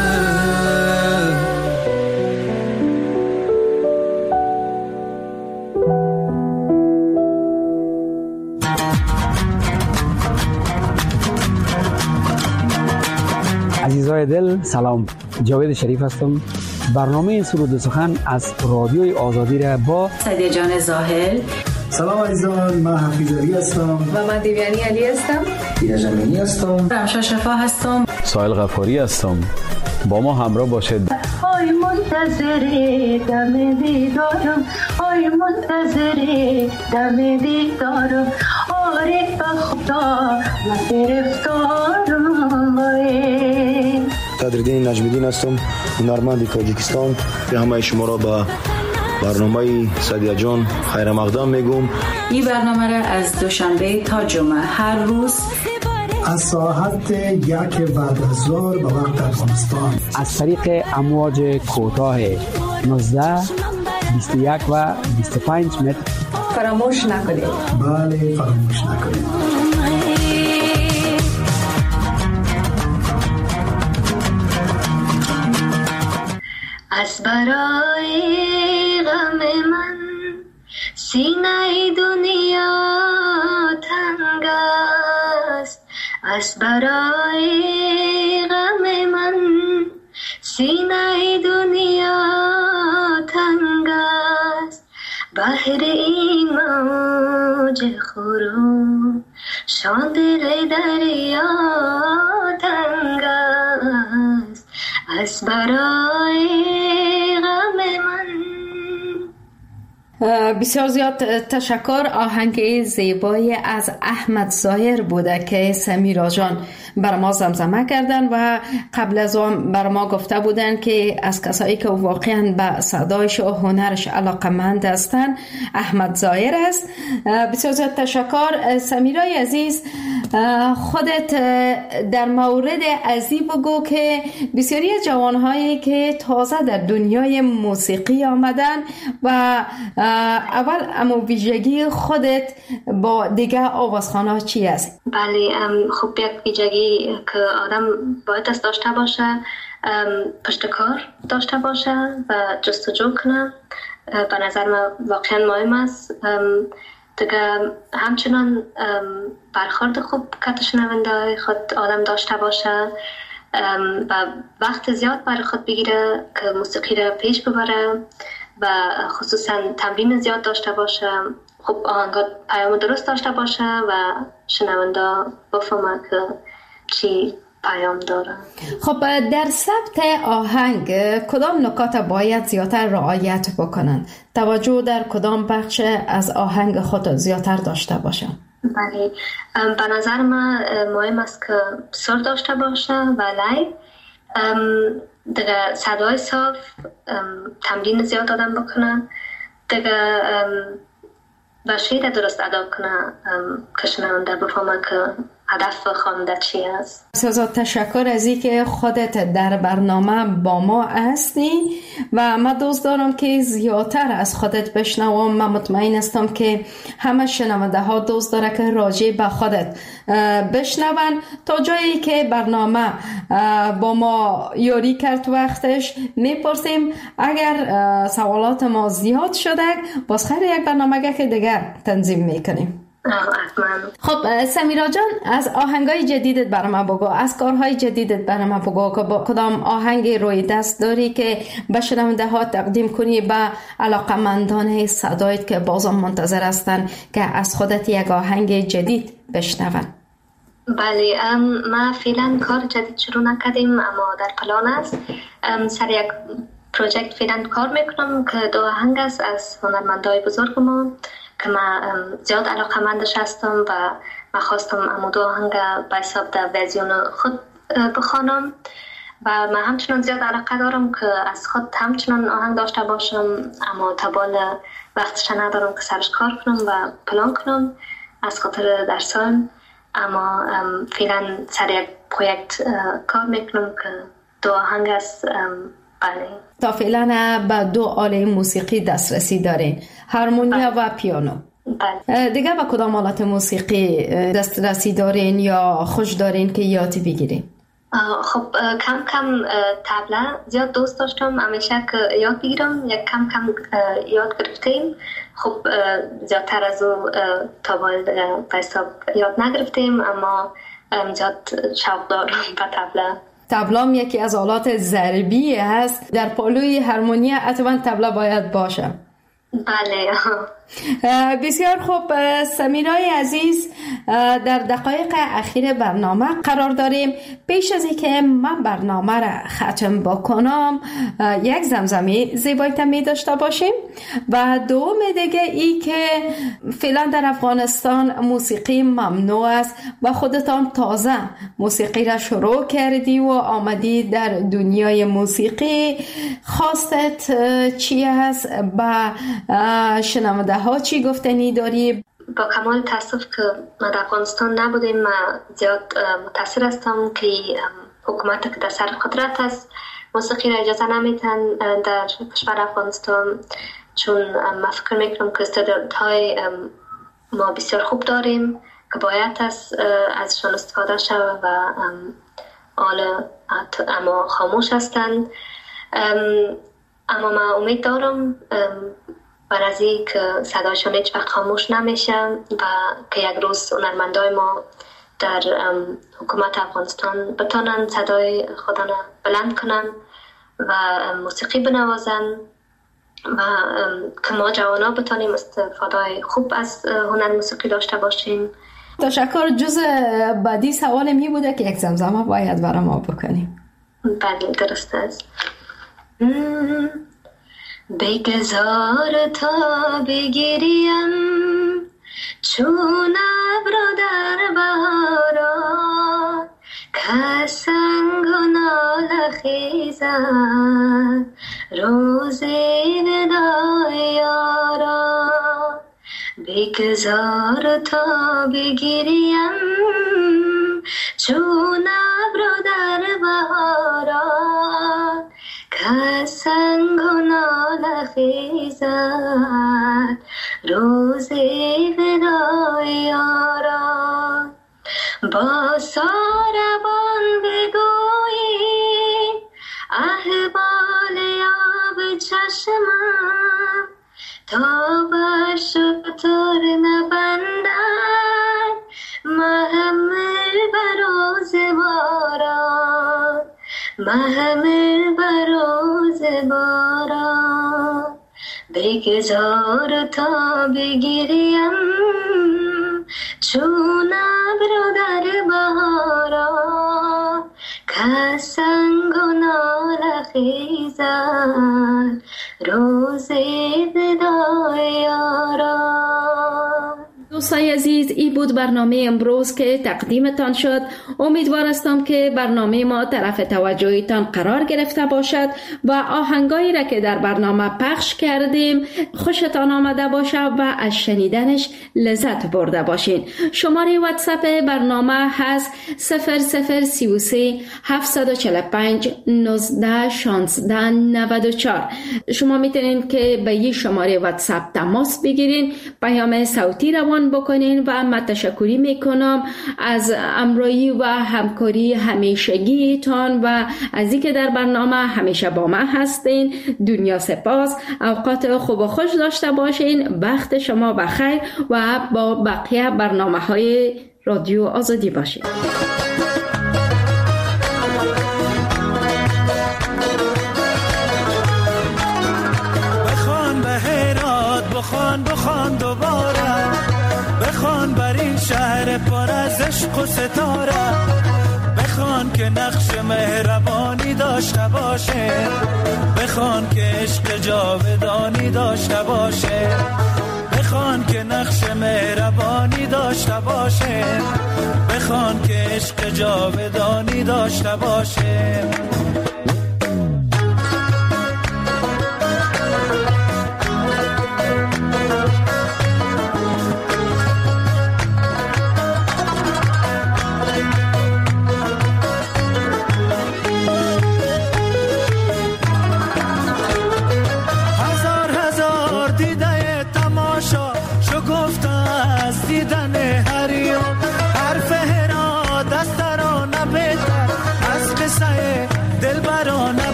عزیزای دل سلام، جاوید شریف هستم. برنامه سرود و سخن از رادیوی آزادی را با سعدیه جان زاهل. سلام عزیزان، من حفیظ علی هستم و من دیویانی علی هستم. ایرج امینی هستم. رمشا شفا هستم. سایل غفاری هستم. با ما همراه باشید. آی منتظر دم دیدارم، آی منتظر دم دیدارم، آره به خدا من گرفتارم. قدردین نجمیدین هستم، هنرمند تاجیکستان. به همه شما را به برنامه سعدیه جان خیر مقدم میگم. این برنامه را از دوشنبه تا جمعه هر روز از ساعت 1 بعد از ظهر به وقت افغانستان از طریق امواج کوتاه 19 21 و 25 متر فراموش نکنید. بله فراموش نکنید. از برای غم من سینه دنیا تنگ است، از برای غم من سینه دنیا تنگ است، بحر این موج خروش شان دل دریا تنگ است، از برای غم من. بسیار زیاد تشکر. آهنگ زیبایی از احمد ظاهر بوده که سمیرا جان بر ما زمزمه کردن و قبل از آن بر ما گفته بودن که از کسایی که واقعا به صدایش و هنرش علاقمند هستند احمد ظاهر است. بسیار زیاد تشکر. سمیرای عزیز، خودت در مورد ازی بگو که بسیاری جوانهایی که تازه در دنیای موسیقی آمدن و اول امو ویژگی خودت با دیگه آوازخانه چی است؟ بله، خب یک ویژگی که آدم باید داشته باشه پشت کار داشته باشه و جستجو کنه. به نظر من واقعا مهم است. دیگه همچنان برخورد خوب که شنونده خود آدم داشته باشه و وقت زیاد برای خود بگیره که موسیقی را پیش ببره و خصوصا تمرین زیاد داشته باشه. خب آهنگات پیام درست داشته باشه و شنونده بفهمه که چی پیام داره. خب در ثبت آهنگ کدام نکات باید زیادتر رعایت بکنن؟ توجه در کدام بخش از آهنگ خود زیادتر داشته باشن؟ بله، به نظر من مهم است که سر داشته باشه و لای دیگه صدای صاف، تمرین زیاد دادن بکنه دیگه و شعر درست ادا کنه که شنونده بفهمه که هدف خواننده چی است. بسیار تشکر از این که خودت در برنامه با ما هستی و من دوست دارم که زیادتر از خودت بشنوم. من مطمئن هستم که همه شنونده ها دوست داره که راجع به خودت بشنون. تا جایی که برنامه با ما یاری کرد وقتش میپرسیم اگر سوالات ما زیاد شده باز خیر یک برنامه که دیگر تنظیم میکنیم. خب سمیرا جان، از آهنگای جدیدت برای من بگو، از کارهای جدیدت برای من بگو که با کدام آهنگی روی دست داری که به شنونده ها تقدیم کنی به علاقمندان صدایت که بازم منتظر هستن که از خودت یک آهنگ جدید بشنون؟ بله، ما فعلا کار جدید شروع نکردیم اما در پلان است. سر یک پروژکت فعلا کار میکنم که دو آهنگ است از هنرمندای بزرگ ما که من زیاد علاقمندش هستم و من خواستم امو دو آهنگ به حساب در ویزیون خود بخوانم و من همچنان زیاد علاقه دارم که از خود همچنان آهنگ داشته باشم اما تبال وقتش ندارم که سرش کار کنم و پلان کنم از خاطر درسان. اما فعلا سر یک پروژه کار میکنم که 2 آهنگ است. بله. تا فعلا به 2 آله موسیقی دسترسی دارین، هارمونیا و پیانو. بله. دیگه به کدام آلات موسیقی دسترسی دارین یا خوش دارین که یادی بگیرین؟ خب کم کم طبله زیاد دوست داشتم همیشه که یاد بگیرم، یک کم کم یاد گرفتیم. خب زیادتر از او تا باید یاد نگرفتیم، اما زیاد شوق دارم به طبله. طبلام یکی از آلات ضربی هست، در پالوی هارمونیا حتما طبله باید باشه. بله. بسیار خوب سمیرای عزیز، در دقایق اخیر برنامه قرار داریم. پیش از اینکه من برنامه را ختم بکنم یک زمزمه زیبای تمی داشته باشیم و دوم دیگه ای که فعلا در افغانستان موسیقی ممنوع است و خودتان تازه موسیقی را شروع کردی و آمدی در دنیای موسیقی، خواستت چی است؟ با شنونده ها چی گفتنی داری؟ با کمال تاسف که ما در افغانستان نبودیم، ما زیاد متاثر هستم که حکومت که در سر قدرت است موسیقی را اجازه نمیتن در کشور افغانستان، چون ما فکر میکنم که استعدادهای ما بسیار خوب داریم که باید ازشان استفاده شود و اما خاموش هستند. اما ما امید دارم برای که صدایشان هیچ وقت خاموش نمیشه و که یک روز هنرمندای ما در حکومت افغانستان بتانن صدای خودشان بلند کنن و موسیقی بنوازن و که ما جوانا بتانیم استفاده خوب از هنر موسیقی داشته باشیم. تشکر. جز بعدی سوال می بوده که یک زمزمه باید برای ما بکنیم. بله درست است. بگذار تا بگیریم چون ابر در بهاران، که سنگ و ناله خیزد روز وداع یاران. بگذار تا بگیریم چون ابر در بهاران، که سنگ و ناله خیزد روز وداع یاران. با ساربان بگویی احوال آب چشمم، تا بر شتر نبندد محمل بروز باران، محمل بروز باران. بگذار تا بگیریم چون ابر در بهاران، که سنگ و ناله خیزد روز وداع یاران. دوستای عزیز، این بود برنامه امروز که تقدیمتان شد. امیدوار هستم که برنامه ما طرف توجهتان قرار گرفته باشد و آهنگایی را که در برنامه پخش کردیم خوشتان آمده باشه و از شنیدنش لذت برده باشین. شماره واتساپ برنامه هست 0033 745 19 16 94. شما میتونین که به این شماره واتساپ تماس بگیرین، پیام صوتی روان بکنین و من تشکری میکنم از همراهی و همکاری همیشگیتان و از اینکه در برنامه همیشه با من هستین. دنیا سپاس. اوقات خوب و خوش داشته باشین. وقت شما بخیر و با بقیه برنامه‌های رادیو آزادی باشین. بخوان به هرات، بخوان دوباره، بخوان بر این شهر پر از عشق و ستاره، بخوان که نقش مهربانی داشته باشه، بخوان که عشق جاودانی داشته باشه، بخوان که نقش مهربانی داشته باشه، بخوان که عشق جاودانی داشته باشه.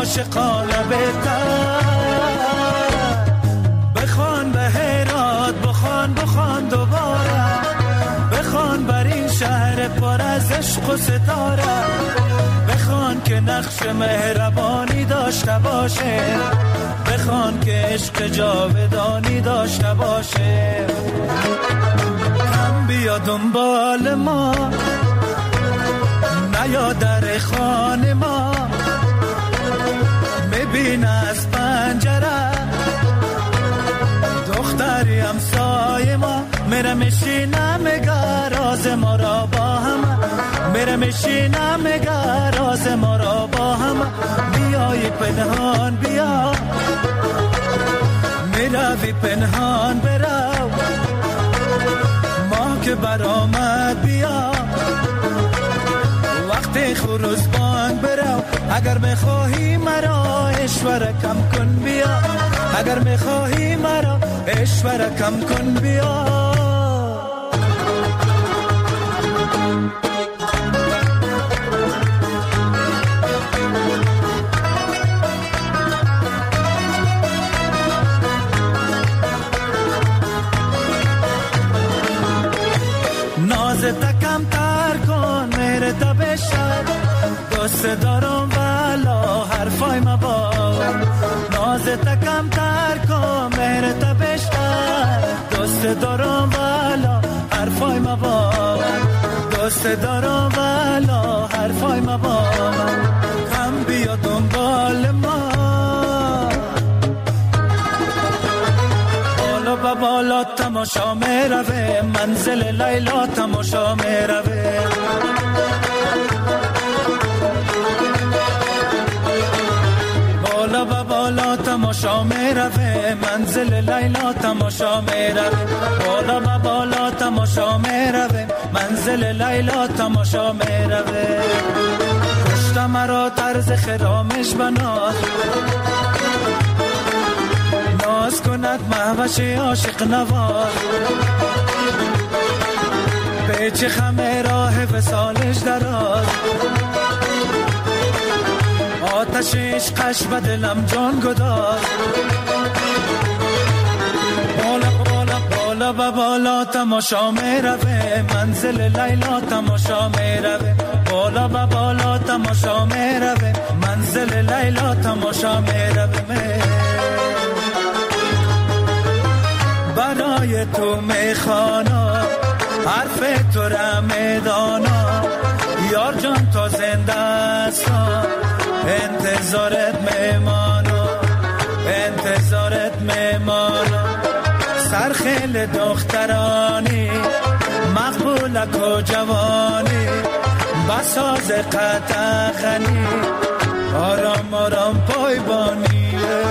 عاشقانه بهتر. بخوان به هرات، بخوان دوباره، بخوان بر این شهر پر از عشق و ستاره، بخوان که نقش مهربانی داشته باشه، بخوان که عشق جاودانی داشته باشه. کم بیا دنبال ما، نیا در خانه ما، میبین از پنجره دختری همسایه ما، میره میشینه میگه راز ما را با هم، میره میشینه میگه راز ما را با هم. بیای پنهان بیا، میروی پنهان برو، ما که برآمد بیا، وقتی خروز بانگ برو. اگر میخواهی مرا اشوره کم کن بیا، اگر میخواهی مرا اشوره کم کن بیا. نازت کم تر کن میره تا بشد، دوست دارم والا حرفای مباد. نازت کم تر کن میره تا بشد، دوست دارم والا حرفای مباد، دوست دارم والا حرفای مباد. کم بیا دنبال ما، با بالا تماشا میروه، منزل لیلا تماشا میروه. بالا با بالا تماشا میروه، منزل لیلا تماشا میروه. بالا با بالا تماشا میروه، منزل لیلا تماشا میروه. کشت مرا طرز خرامش بناز، ناز کند مهوش عاشق نواز. پیچ خمه راه وصالش دراز، آتش عشقش به دلم جان گداز. بالا با بالا تماشا میروه، منزل لیلا تماشا میروه. بالا با بالا تماشا میروه، منزل لیلا تماشا میروه. برای تو میخوانا حرف تو را میدانا، یار جان تا زنده هستم انتظارت میمانا، انتظارت میمانا. سرخیل دخترانی مقبولک و جوانی، بساز قطعخنی آرام آرام پایبانی.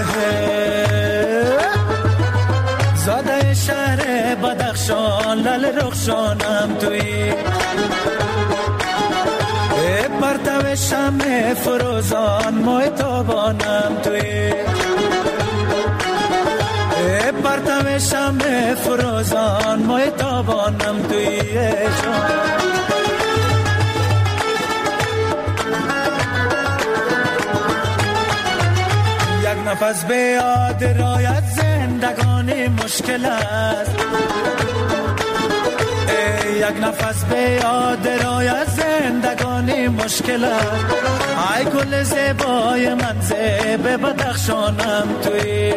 زاده شهر بدخشان لل رخشانم توی، پرتو شمع فروزان محتابانم توی، پرتو شمع فروزان محتابانم توی. یک نفس به یاد رایت زندگانی مشکل است، یک نفس به یاد رایت زندگانی مشکل است. ای گل زیبای من زیب بدخشانم توی،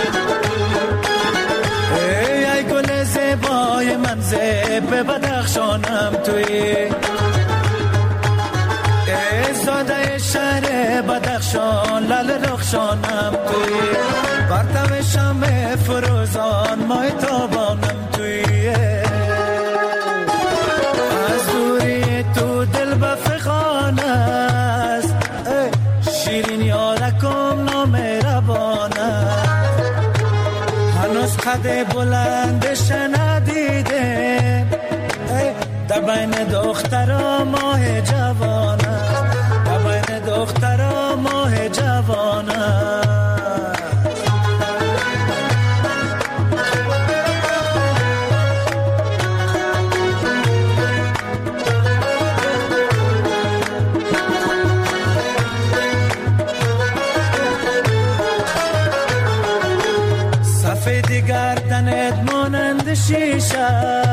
ای گل زیبای من زیب بدخشانم توی. زاده شهر بدخشان لل رخشانم توی، پرتو شمع فروزان محتابانم توی. از دوری تو دل بفغان است، شیرین یارکم نامهربان است. هنوز قد بلند شنیدیم در بین دخترا ماه جوان است، در بین دخترا ماه جوان است. دفعه دیگر تنت مانند شیشه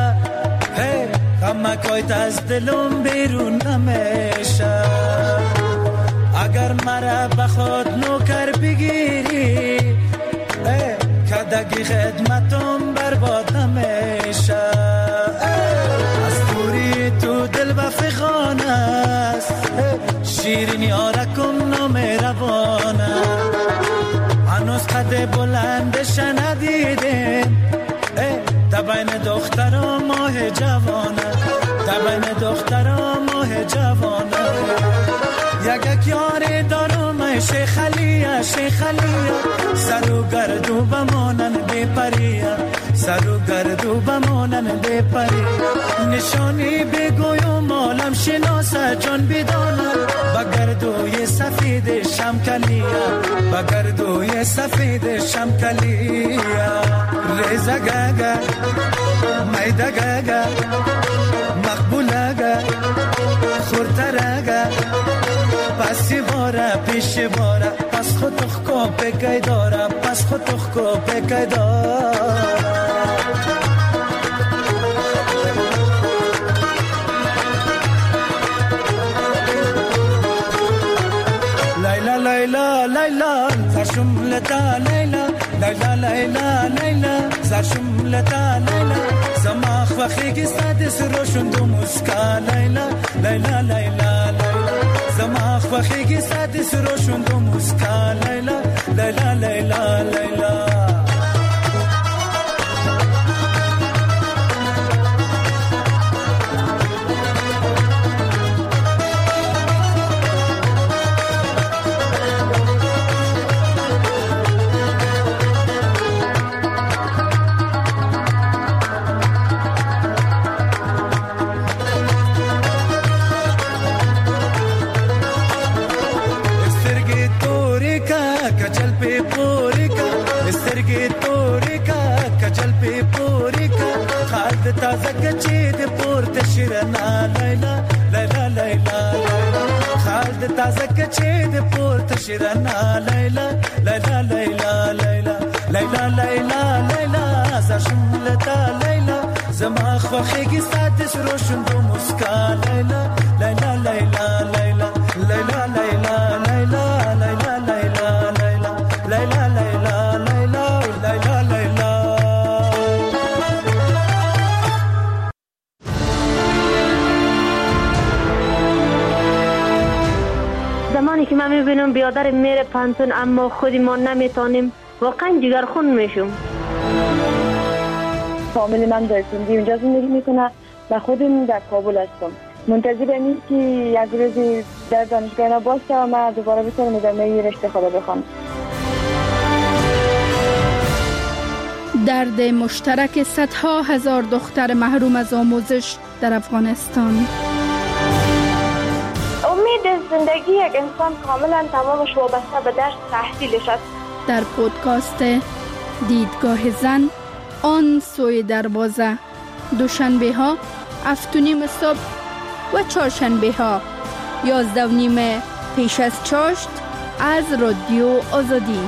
غمکایت از دلم بیرون نمیشه اگر مرا بخواد نوکر بگیری کدگی خدمتم برباد نمیشه از دوری تو دل بفخانه است شیرین یارکم نامهربانه هنوز قد بلندش ندیدیم تبین دخترم ماه جوانه تبین دخترم ماه جوانه یک یاری دارم شیخ علیه شیخ علیه سر و گردو بمانن بپریه سر و گردو بمانن بپریه نشانی بگویم عالم شناسه جان بدانه بگردوی سفید شمکلیه بگردوی سفید شمکلیه ریزه گگه میده گگه مقبوله گه خورتره پسی باره پیش باره پس خود تخکو پکی داره پس خود تخکو پکی داره لیلا لیلا لیلا سرشم لتا لیلا لیلا لیلا لیلا سرشم لتا لیلا زماخ وخیگی سادس روشن دو مسکا لیلا لیلا لیلا لیلا زماخ وخیگی سادس روشن دو مسکا لیلا لیلا لیلا لیلا تازه کچی دی پورت شیرنا لیلا لیلا لیلا خالد تازه کچی دی پورت شیرنا لیلا لیلا لیلا لیلا لیلا لیلا لیلا زشم لتا لیلا زما خوخیگی سادس روشن دو مسکا لیلا لیلا لیلا لیلا لیلا لیلا لیلا لیلا لیلا لیلا لیلا لیلا لیلا لیلا زمانی که من میبینم بیادر میره پانتون اما خودی ما نمیتونیم واقعا جگرخون میشم. فامیل من در سندی اونجا زندگی میکنه و خودم در کابل هستم. منتظر اینیم که یک روزی در دانشگاه باشه و من دوباره بتونم ادامه رشته خود بخوام. درد مشترک صدها هزار دختر محروم از آموزش در افغانستان. امید زندگی یک انسان کاملا تمامش وابسته به درس تحصیلش است. در پودکاست دیدگاه زن آن سوی دروازه، دوشنبه ها 7:30 صبح و چهارشنبه ها 11:30 پیش از چاشت از رادیو آزادی.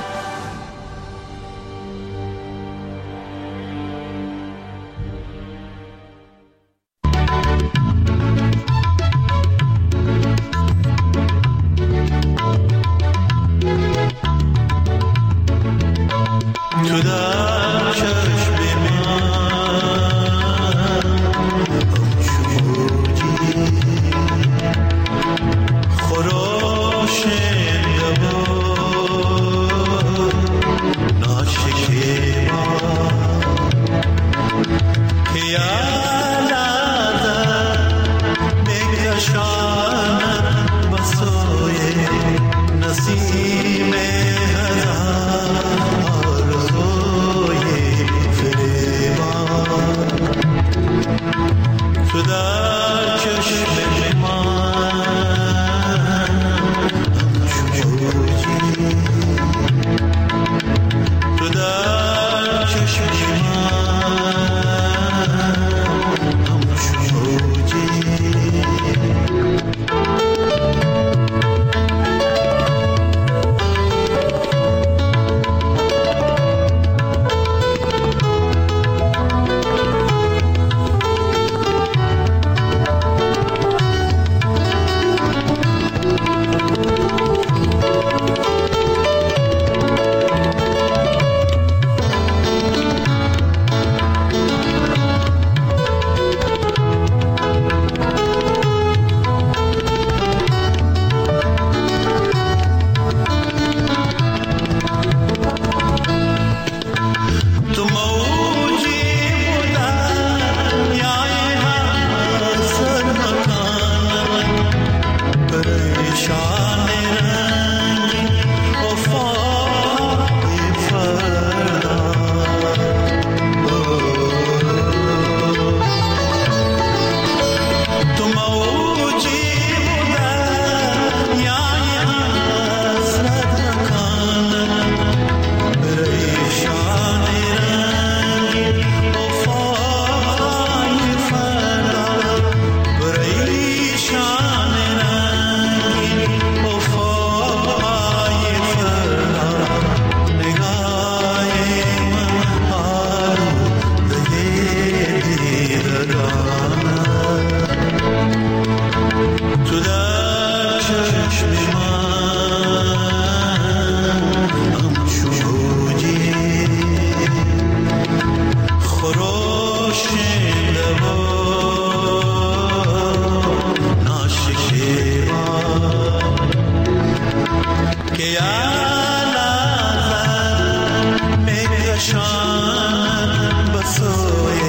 چشان بسوی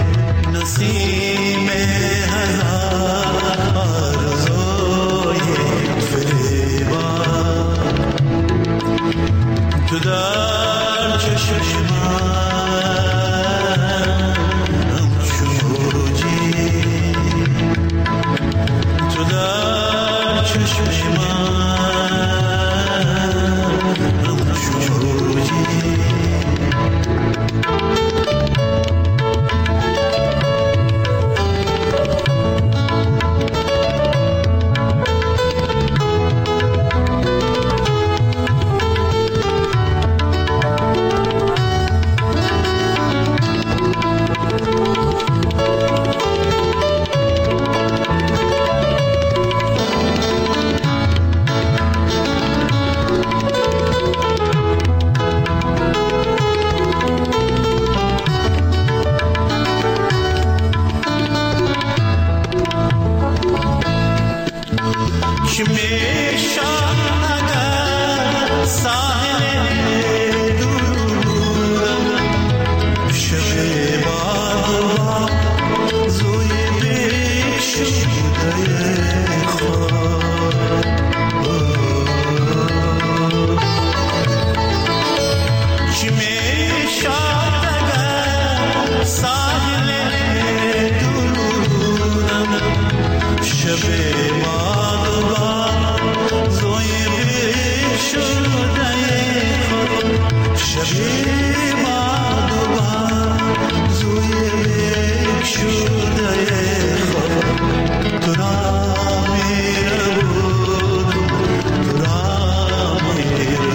نسیم هزار آرزوی فریبا تو در چشم من شوجی تو در چشم من شوجی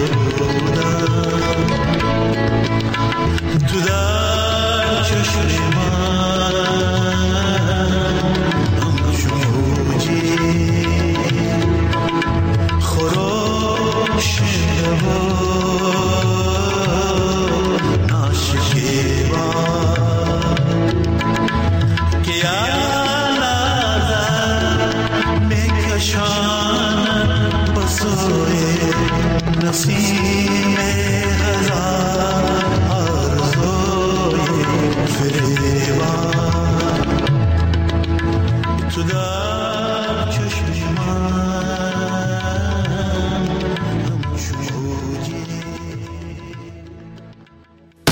تو در چشم